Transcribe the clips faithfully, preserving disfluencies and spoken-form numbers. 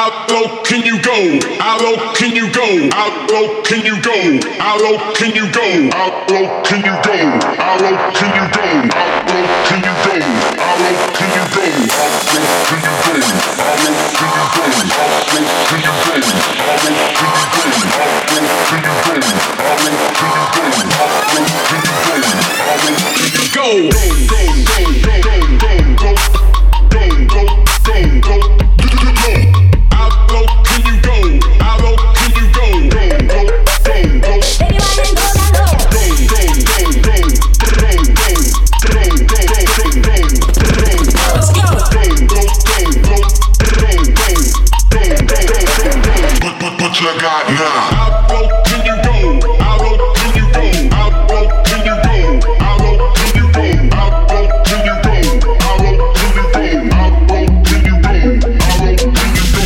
How low can you go? How low can you go? How low can you go? How low can you go? How low can you go? How low can you go? How low can you go? How low can you go? How low can you go? How low can you go? How low can you go? How low can you go? How low can you go? How low can you go? How low can you go? How low can you go? Go, go, go, go, go, go, go, go, go, go, go. How low can you go? How low can you go? Go, go, go, go. Baby, why you go that low? Go, go, go, go, go, go, go, go, go, go. Let's go. Go, go, go, go, go, go, go, go. Put, put, put your God now. How low can you go? How low can you go? How low can you go? How low can you go? How low can you go? How low can you go? How low can you go? How low can you go?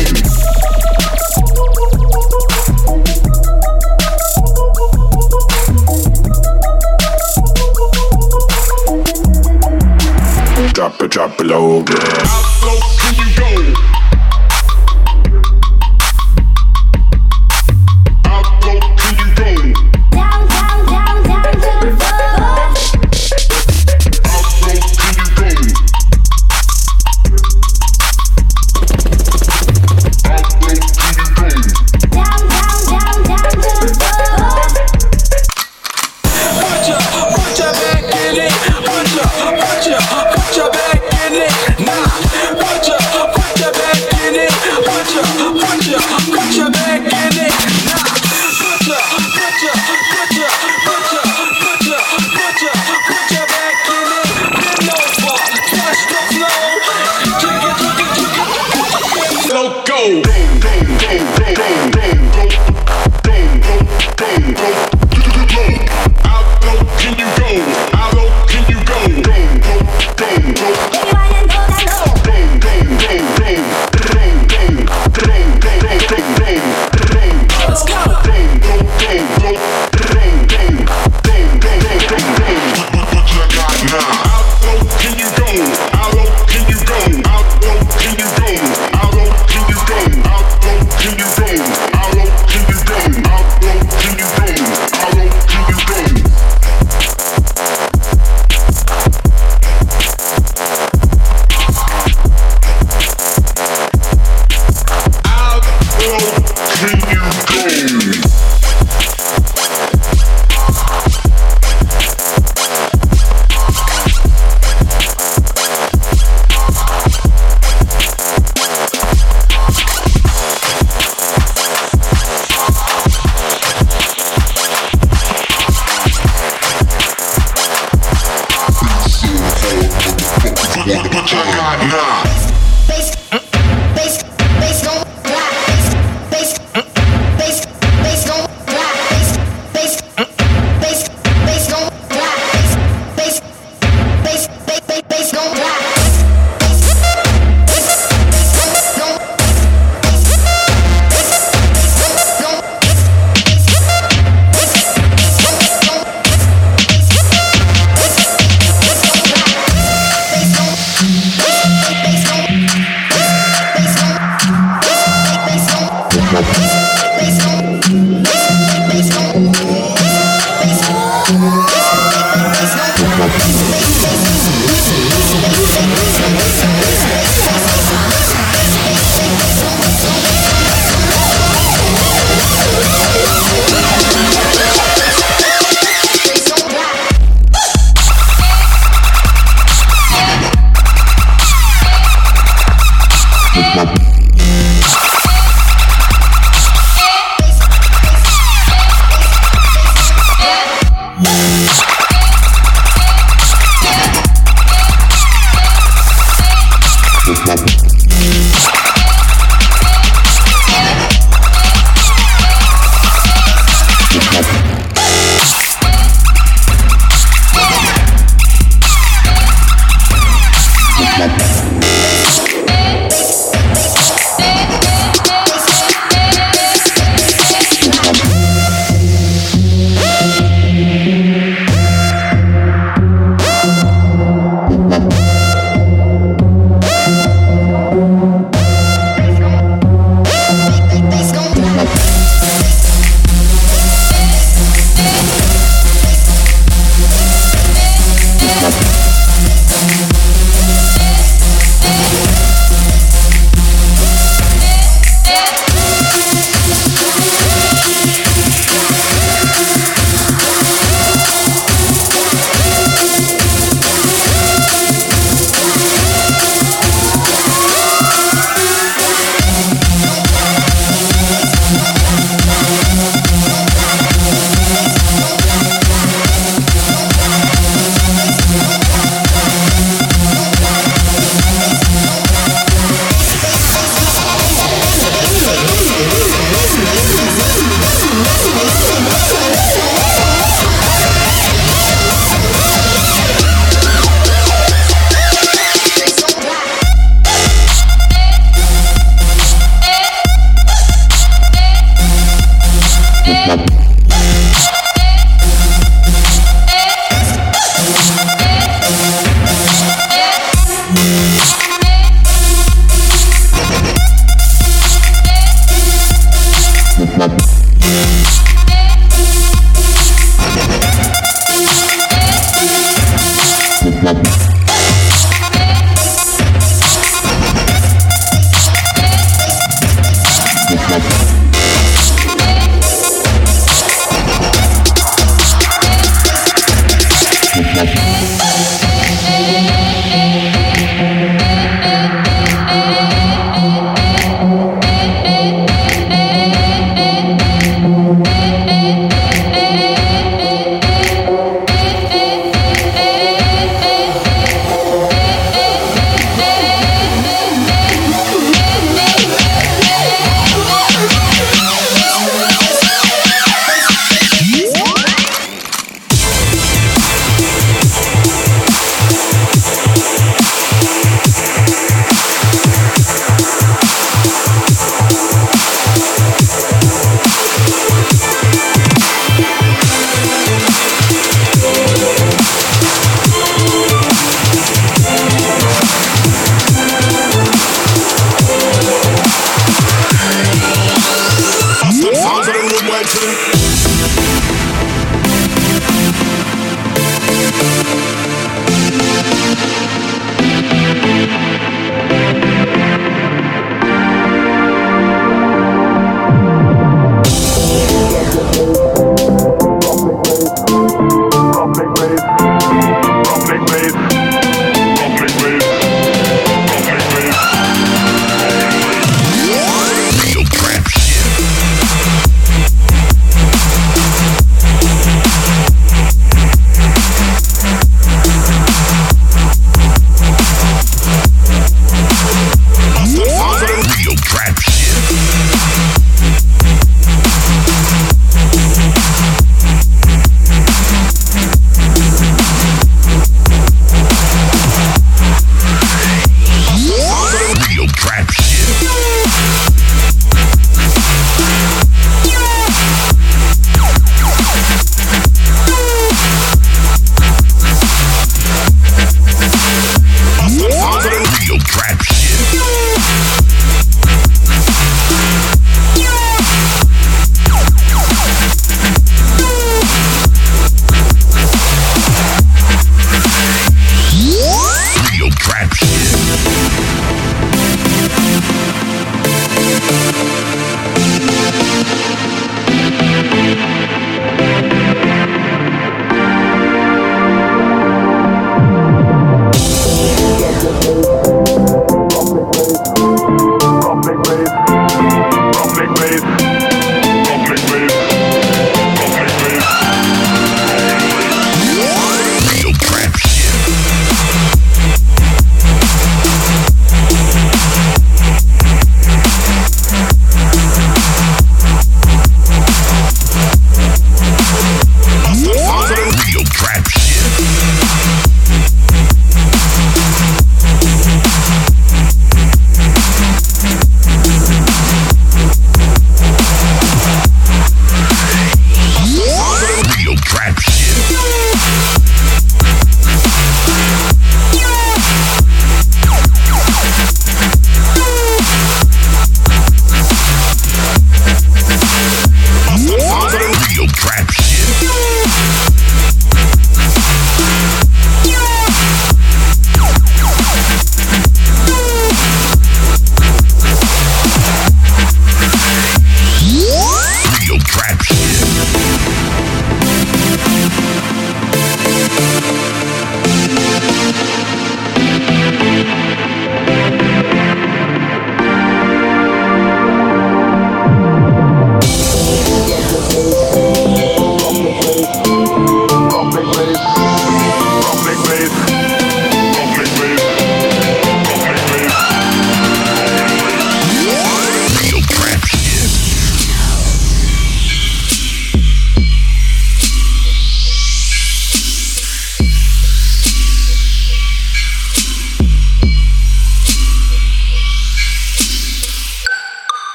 Drop it, drop it low, girl. How low can you go? How low can you go? Down, down, down, down to the floor. How low can you go? How low can you go? Down, down, down, down to the floor. Put your, put your back in it. Put your, put your, put your back in it. Nah, put your, put your back in it. Put your, put your, put your back in it. Nah, put your, put your, put your, put your, put your, put your, put your back in it. Bend over, touch the floor. Jigga, jigga, jigga, jigga. Go, go. How low can you go? How low can you go? Let's go. What you got now? How low can you go? How low can you go? How low can you go? How low can you go? How low can you go? How low can you go? How low can you go? How low can you go? What you got now? Bass, bass, bass gon' rock. Bass, bass, bass gon' rock. Bass, bass, bass gon' rock. Bass, bass, bass, bass, bass gon' rock.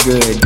good.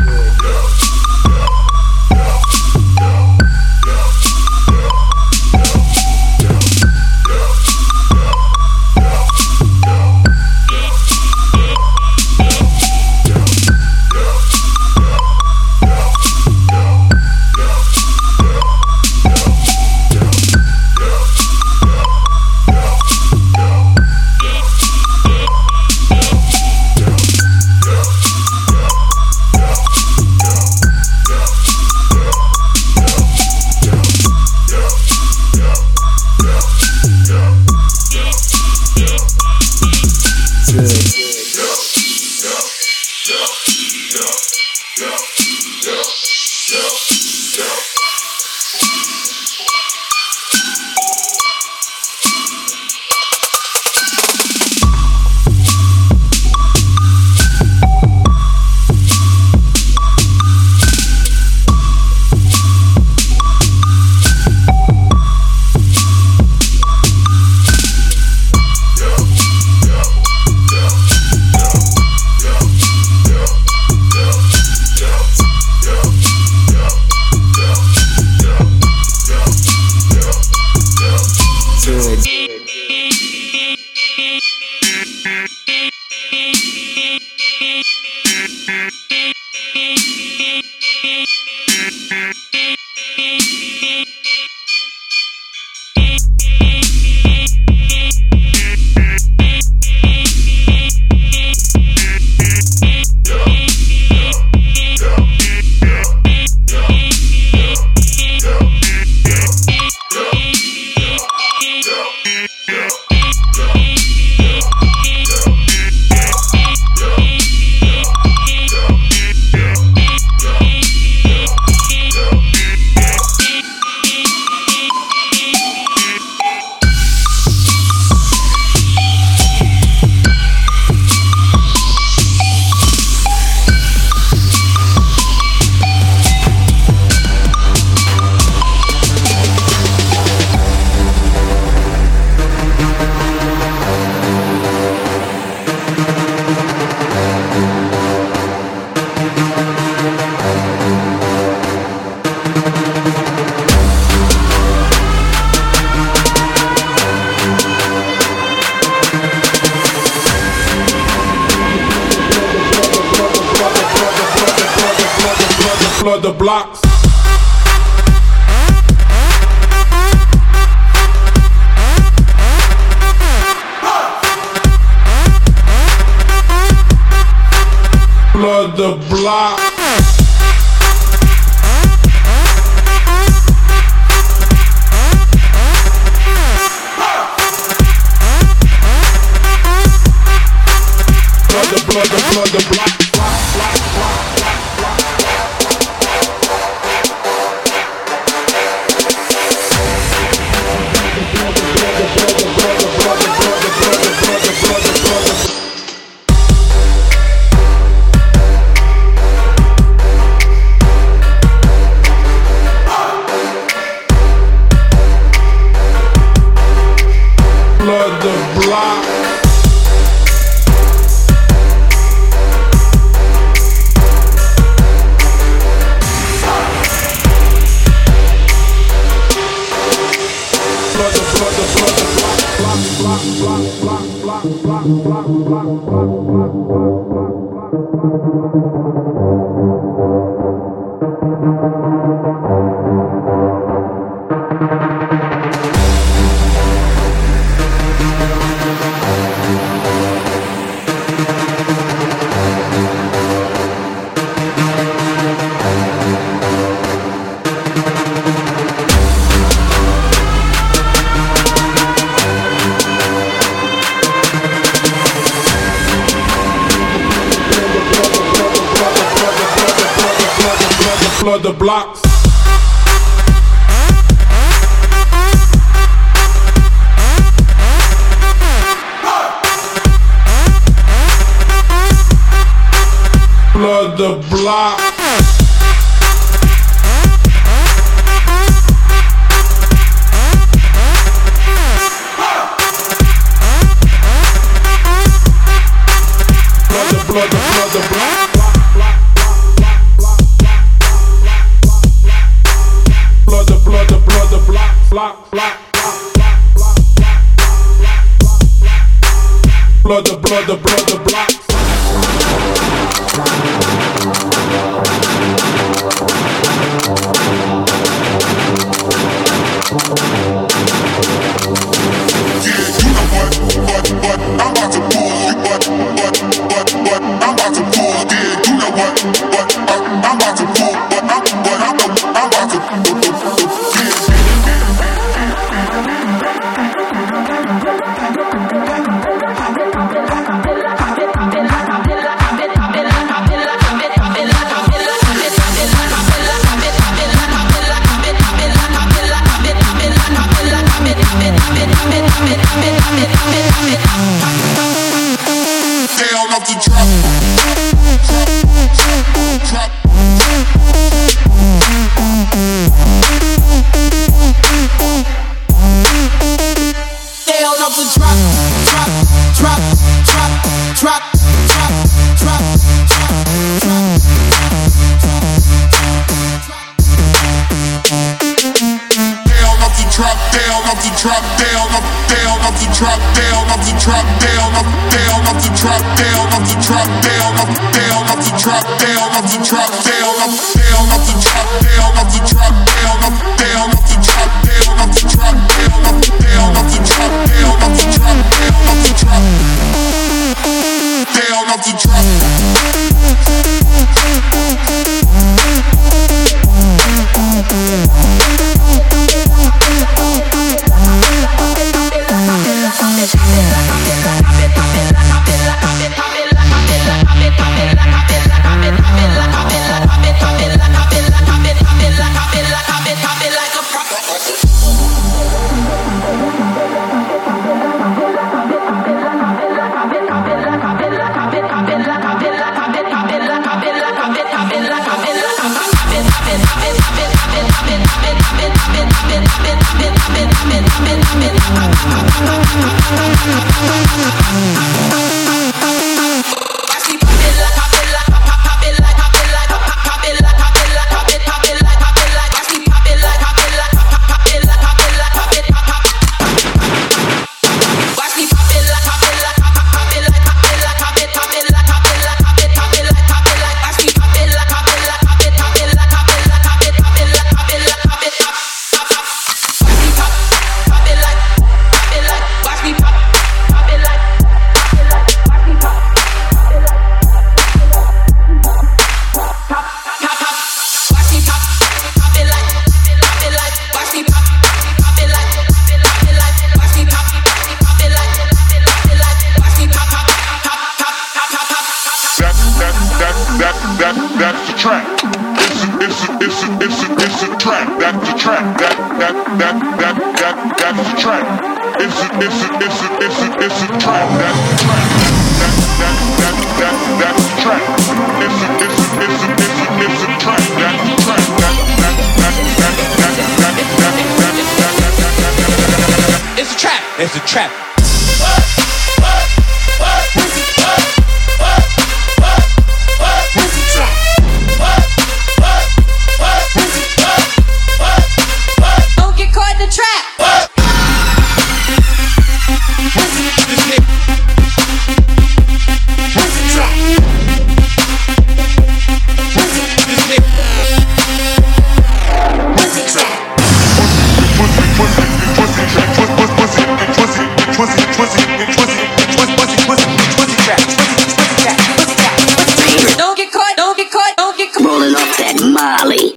Flood the blocks. Flood the block. Flood the flood the flood the block. Flood the block. Flood the flood the flood the block block block block block block block block block flood the blocks. Flood the block. Flood the, flood the, flood the block. blood, the blood, the blood, the blocks. Yeah, you know what, what, what, I'm about to pull you, what, what, what, what, I'm about to pull, yeah, you know what, what, uh, I'm about to pull, what, I'm, what, I'm, I'm about to pull, down off the drop, drop, down off the drop, drop, drop, drop, drop, drop, drop, down off the drop, down off the drop, down off, down off the drop, down off the drop, down off, down off the drop, down off the drop, down off, down off the drop, down off the drop, down off, down off the drop, down off the drop, down off, down off the drop, down off the drop, down off, down off the drop, down off the drop, down off the drop, down off the drop. It's a trap. Don't get caught in the trap. Don't get caught, don't get caught, don't get caught. Rolling off that Molly.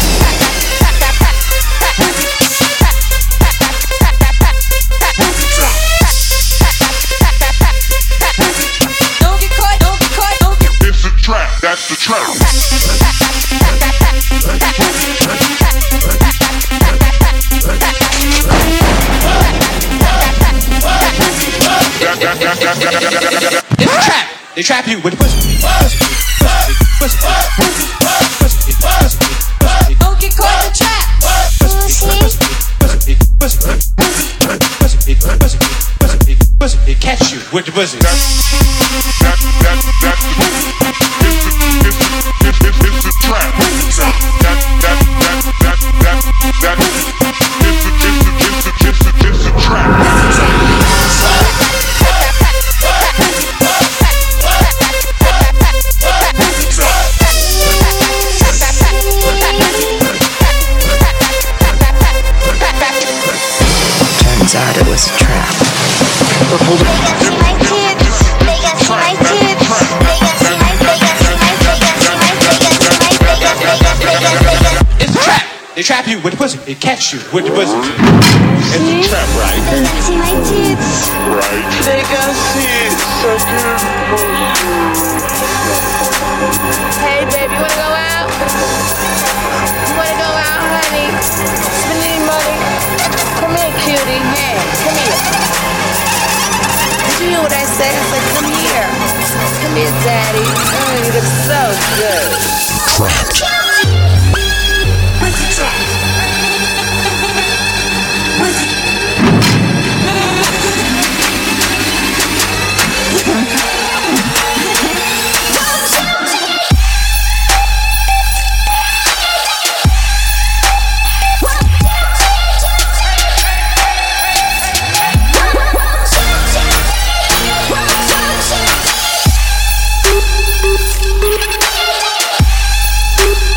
Don't get caught, don't get caught, don't get. It's a trap, that's the trap. It's a trap. They trap you with pussy. Pussy, pussy, pussy, pussy, pussy, pussy, pussy. Don't get caught in the trap. Pussy, pussy, pussy, pussy, pussy, pussy, pussy, pussy. Catch you with the pussy. That, that, that, that's the it's a, it's a, it's a, it's a trap. That, that, that, that, that, that, it's a, it's a, it's a, it's a, it's a trap. It's a trap. They trap you with the pussy. They catch you with the pussy. It's a trap, right? They got see my tits. Right. They got shit sucking Hey, baby, you wanna go out? You wanna go out, honey? Spending money? Come here, cutie. Hey, come here. Did you hear what I said? I said, come here. Come here, daddy. Oh, you look so good. Trapped. Thank you.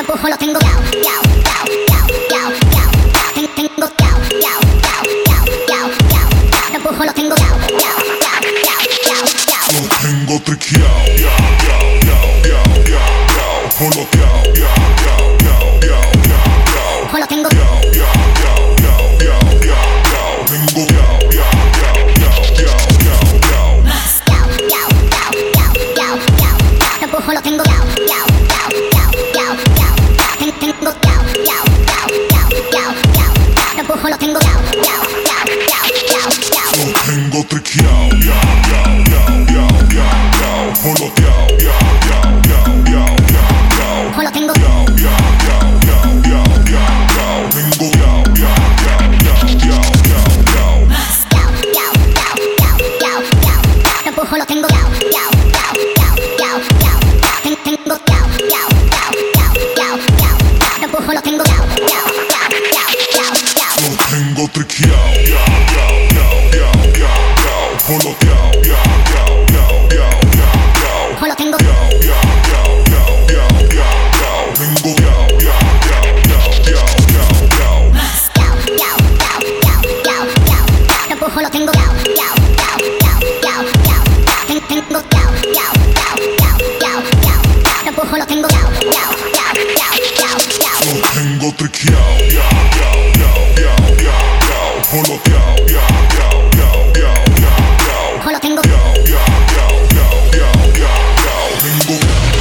ojo lo tengo cao, cao, cao, cao, cao, cao. Ten- Tengo cao, cao, cao, cao, cao, cao. Los ojos lo tengo cao, cao, cao, cao, cao, cao. Lo tengo triqueado, ya, ya, ya, ya, ya, ya. Ojo cao, ya, ya, ya, ya, ya, ya. Ojo lo tengo Ya, ya, ya, ya, ya, ya, ya. Tengo cao, ya, ya, ya, ya, ya, ya. cao, cao, cao, cao, cao, cao. Los ojos lo tengo cao, cao, cao, cao, cao, cao. Ten- Tengo cao, cao, cao, cao, cao, cao. Los ojos lo tengo cao, cao, cao, cao, cao, cao. Lo tengo triqueado, ya, ya, ya, ya, ya, ya. Ojo cao, ya, ya, ya, ya, ya, ya. Ojo lo tengo Ya, ya, ya, ya, ya, ya, ya. Tengo cao, ya, ya, ya, ya, ya, ya. cao, cao, cao, cao, cao, cao. Los ojos lo tengo cao, cao, cao, cao, cao, cao. Ten- Tengo cao, cao, cao, cao, cao, cao. Los ojos lo tengo cao, cao, cao, cao, cao, cao. Lo tengo triqueado, ya, ya, ya, ya, ya, ya. Ojo cao, ya, ya, ya, ya, ya, ya. Ojo lo tengo Ya, ya, ya, ya, ya, ya, ya. Tengo cao, ya, ya, ya, ya, ya, ya. cao, cao, cao, cao, cao, cao. Los ojos lo tengo cao, cao, cao, cao, cao, cao. Ten- Tengo cao, cao, cao, cao, cao, cao. Los ojos lo tengo cao, cao, cao, cao, cao, cao. Lo tengo triqueado, ya, ya, ya, ya, ya, ya. Ojo cao, ya, ya, ya, ya, ya, ya. Ojo lo tengo Ya, ya, ya, ya, ya, ya, ya. Tengo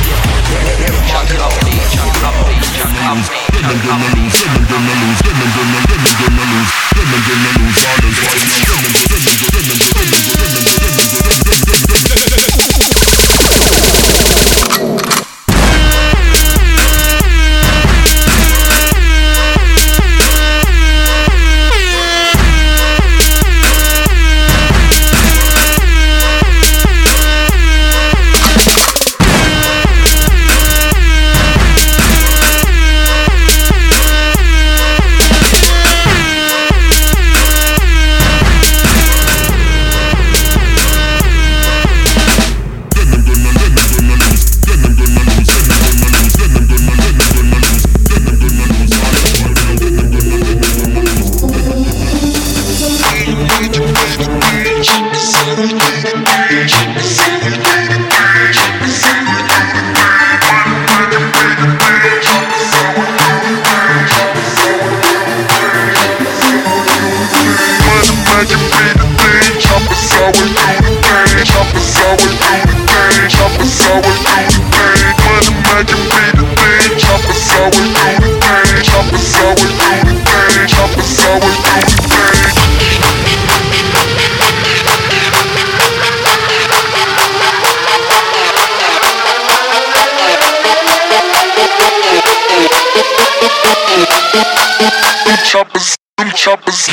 choppers, them choppers.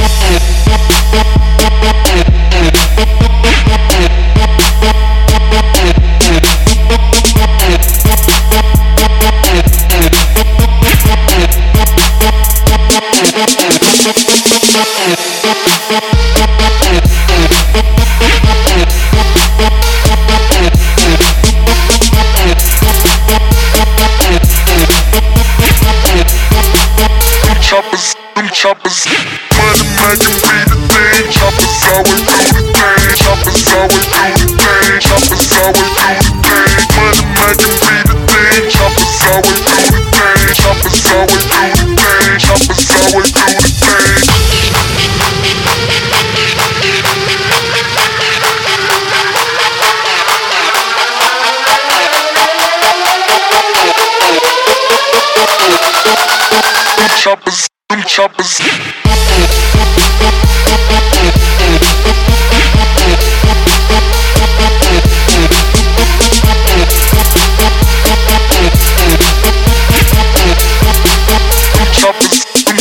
Choppers, them choppers. Money making be the thing. Choppers always do the thing. Choppers always do the thing. Choppers always do the thing. Money making be the thing. Choppers always do the thing. Choppers always do the thing. Choppers always do the thing. Choppers, them choppers. Choppers, them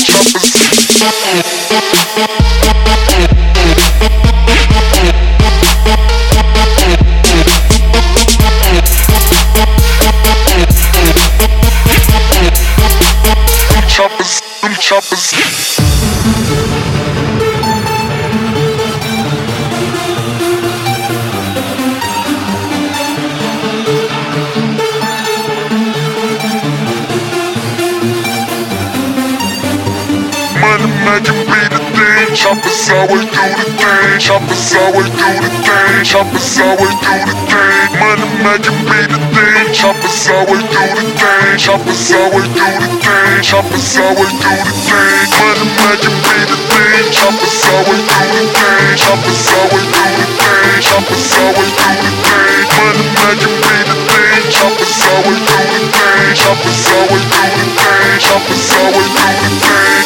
choppers. Them choppers. always do the thing. Choppers always do the thing. Choppers always do the thing. Money making be the thing. Choppers always do the thing. Choppers always do the thing. Choppers always do the thing. Money making be the thing. Choppers always do the thing. Choppers always do the thing. Choppers always do the thing. Money making be the thing. Choppers always do the thing. Choppers always do the thing. Choppers always do the thing.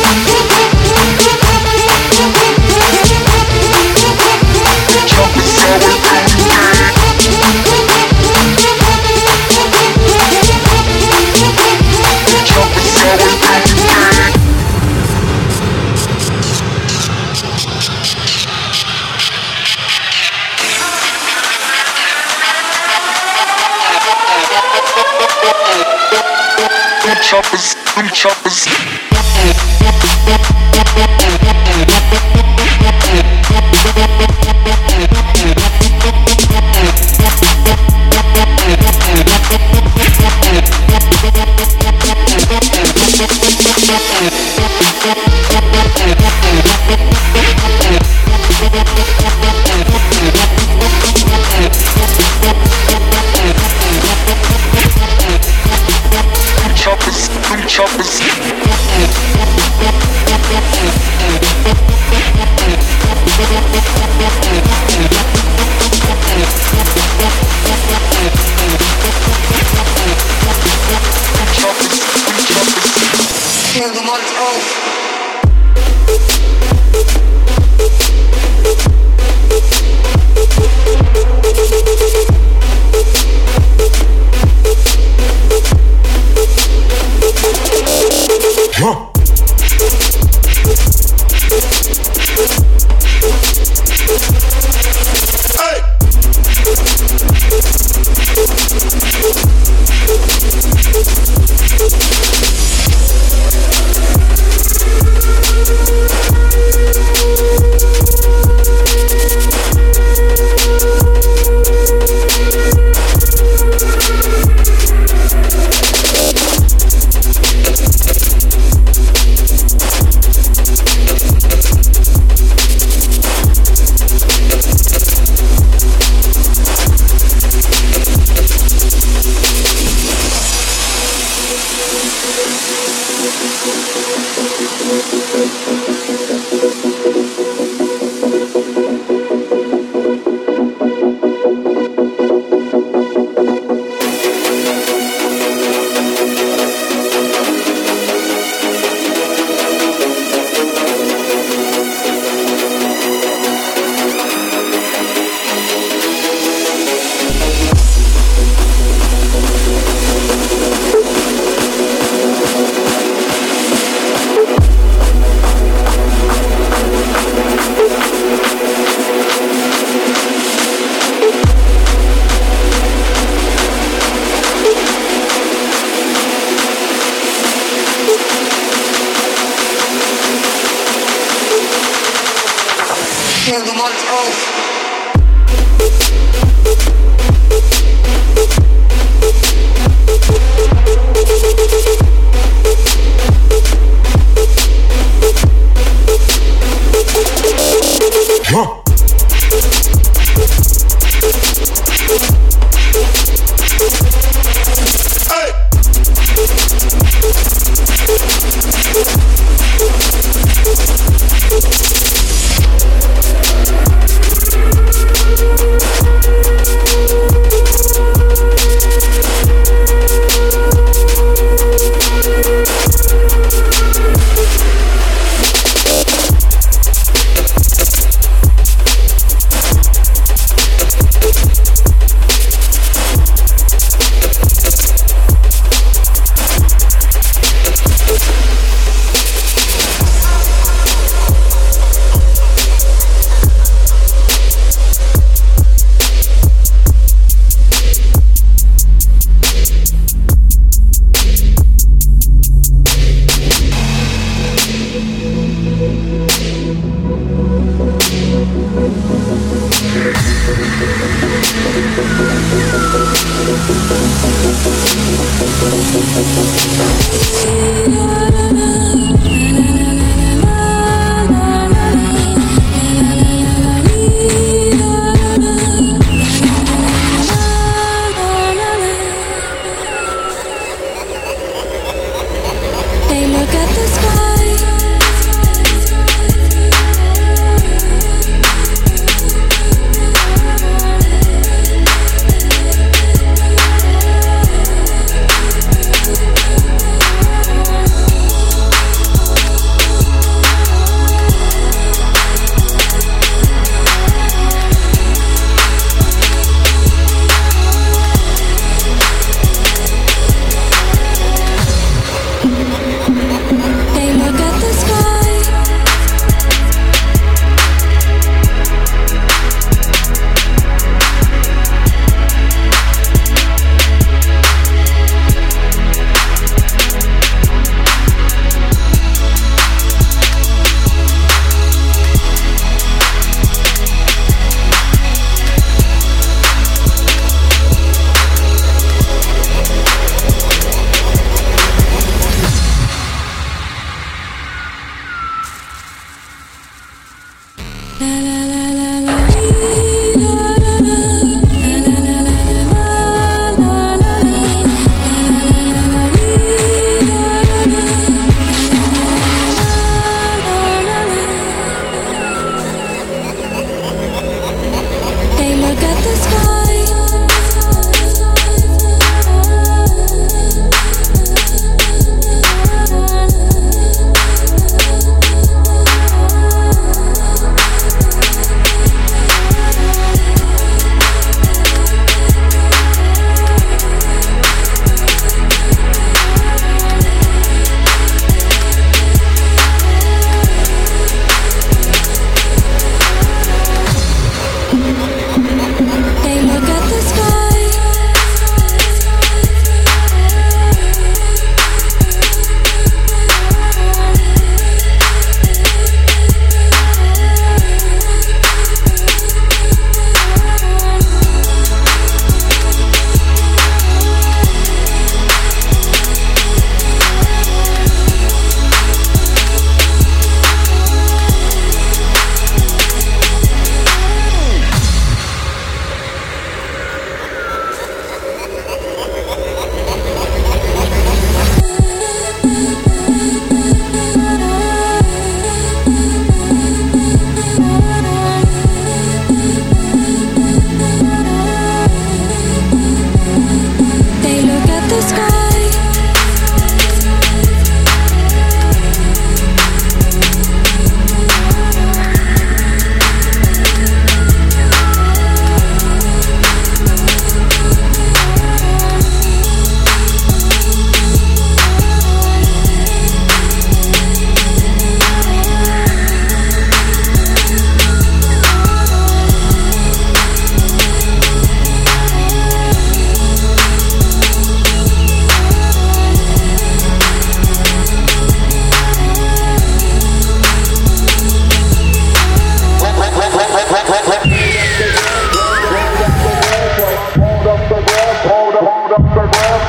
Choppers always do the thing. Choppers always do the thing. Choppers, them choppers. Choppers, them choppers. Choppers, them choppers. Turn the lights off. Huh? Turn the lights off. Huh?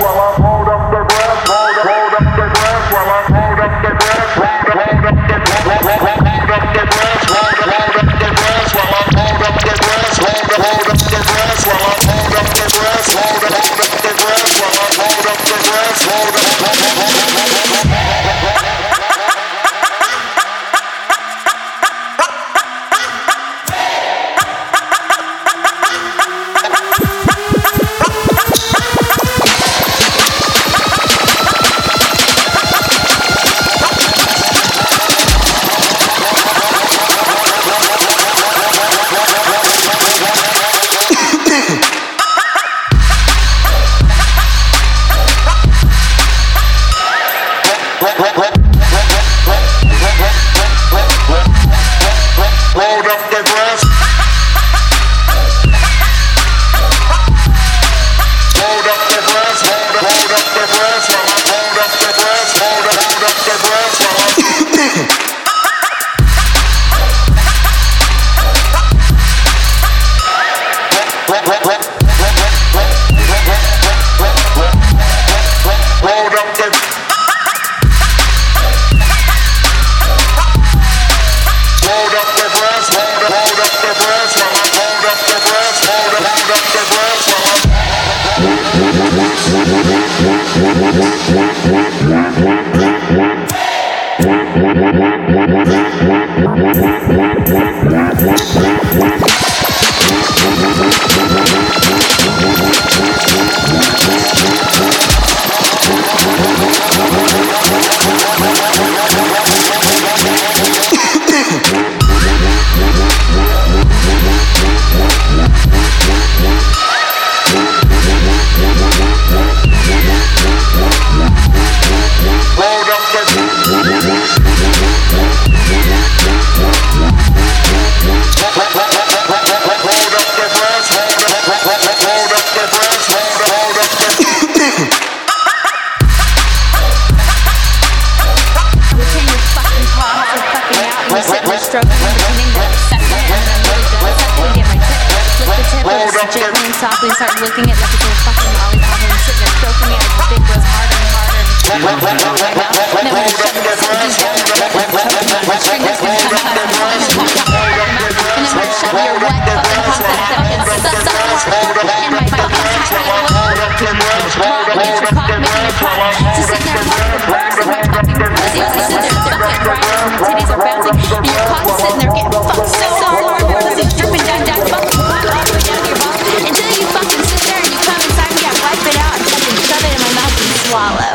while I hold up the grass, hold up, hold up the grass while I hold up the grass, hold up, hold up the grass, hold up the grass, hold up, hold up the grass while I hold up the grass, hold up, hold up the grass while I hold up the grass, hold up, hold up the grass while I hold up the grass, hold up, hold up the grass. Softly start licking it like it's a fucking lollipop and sitting there stroking it as the thing goes harder and harder and then when you shove it something down your gut and choking on your fingers can come out and then you pop your mouth and then when you shove your wet fucking cock that fucking sucks in my fucking tight rock makes your cock making it hot so sitting there fucking burns in my fucking pussy so sitting there fucking grinding and your titties are bouncing and your cock is sitting there getting fucked so hard your pussy's dripping down down fucking cock all the way down to your balls until you fucking sit there and you come inside and yeah, wipe it out and fucking shove it in my mouth and swallow.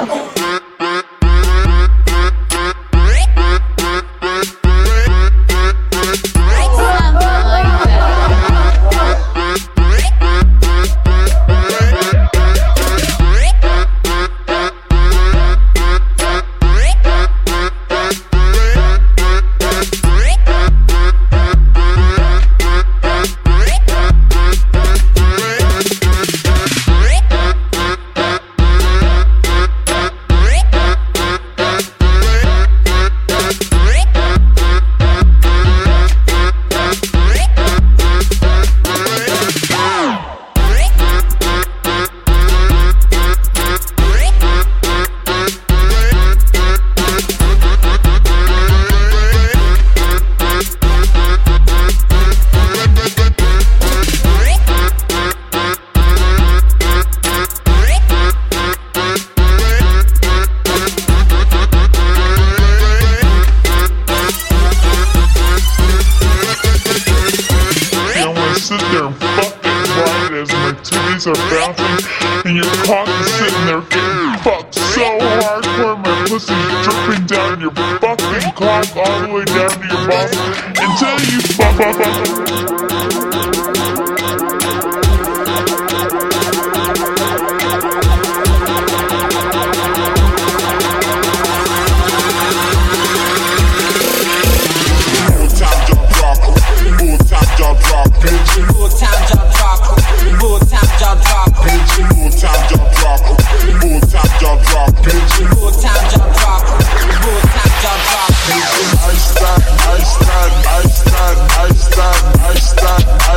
Are bouncing and your cock is sitting there getting fucked so hardcore my pussy's dripping down your fucking cock all the way down to your balls until you fuck fuck fuck. Ice that, ice that, ice that, ice that, ice that.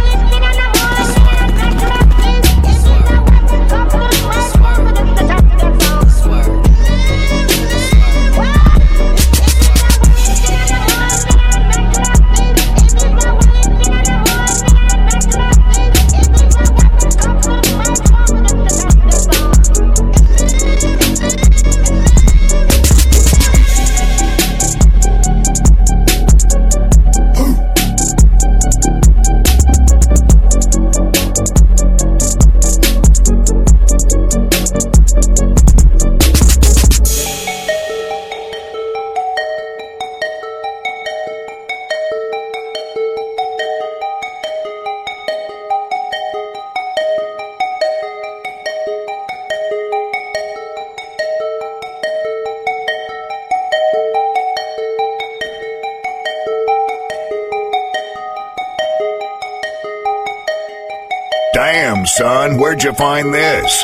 Damn, son, where'd you find this?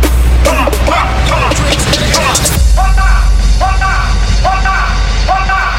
One,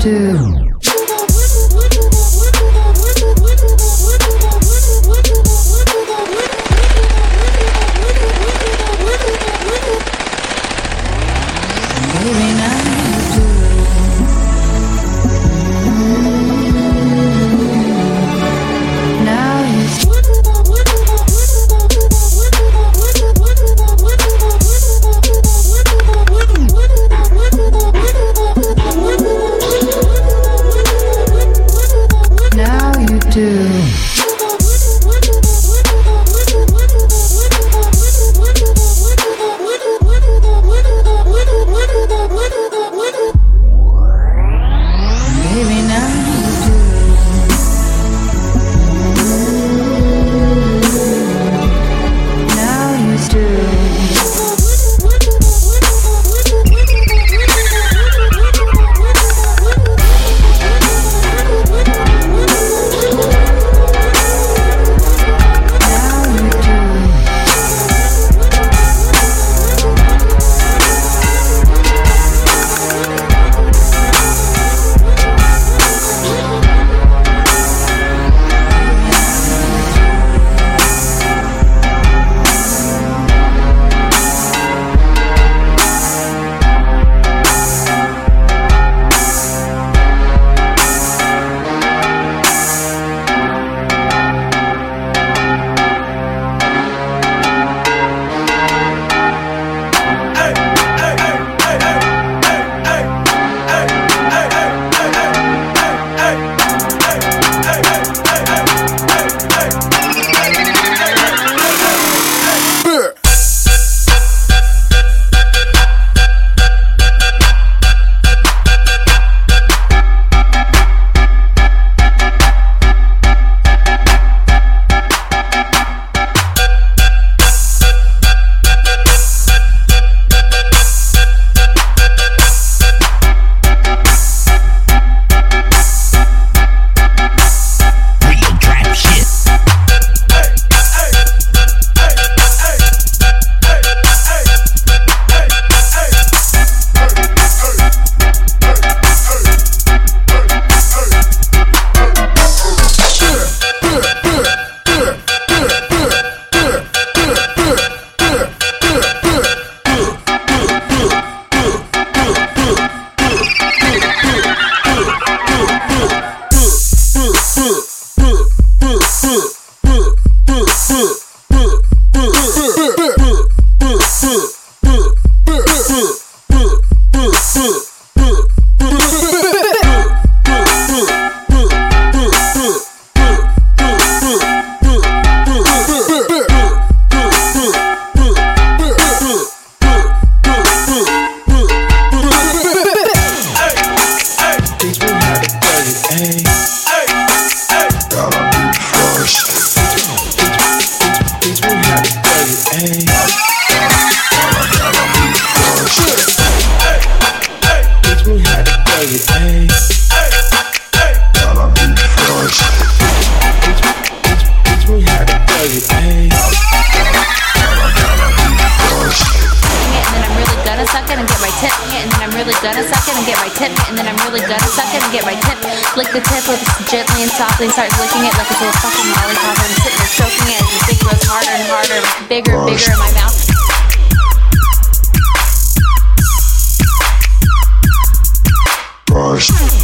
do. Softly start licking it like it's a fucking lollipop. I'm sitting there stroking it as the thing grows harder and harder, bigger and bigger in my mouth. Rush.